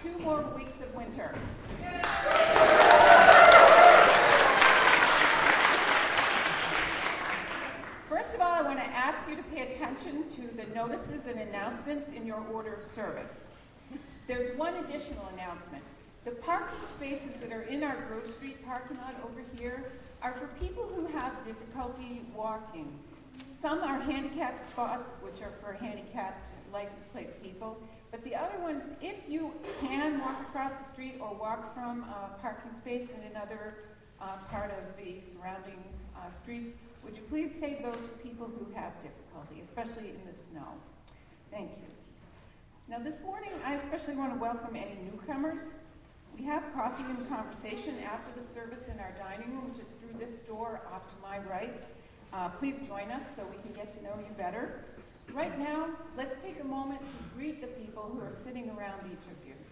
2 more weeks of winter. First of all, I want to ask you to pay attention to the notices and announcements in your order of service. There's one additional announcement. The parking spaces that are in our Grove Street parking lot over here are for people who have difficulty walking. Some are handicapped spots, which are for handicapped license plate people, but the other ones, if you can walk across the street or walk from a parking space in another part of the surrounding streets, would you please save those for people who have difficulty, especially in the snow? Thank you. Now this morning, I especially want to welcome any newcomers. We have coffee and conversation after the service in our dining room, which is through this door off to my right. Please join us so we can get to know you better. Right now, let's take a moment to greet the people who are sitting around each of you.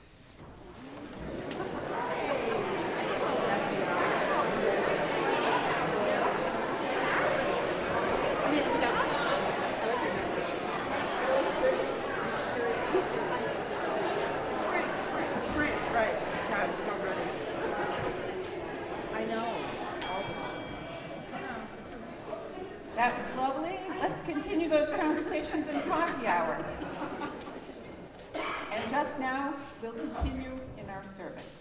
That was lovely. Let's continue those conversations in coffee hour. And just now, we'll continue in our service.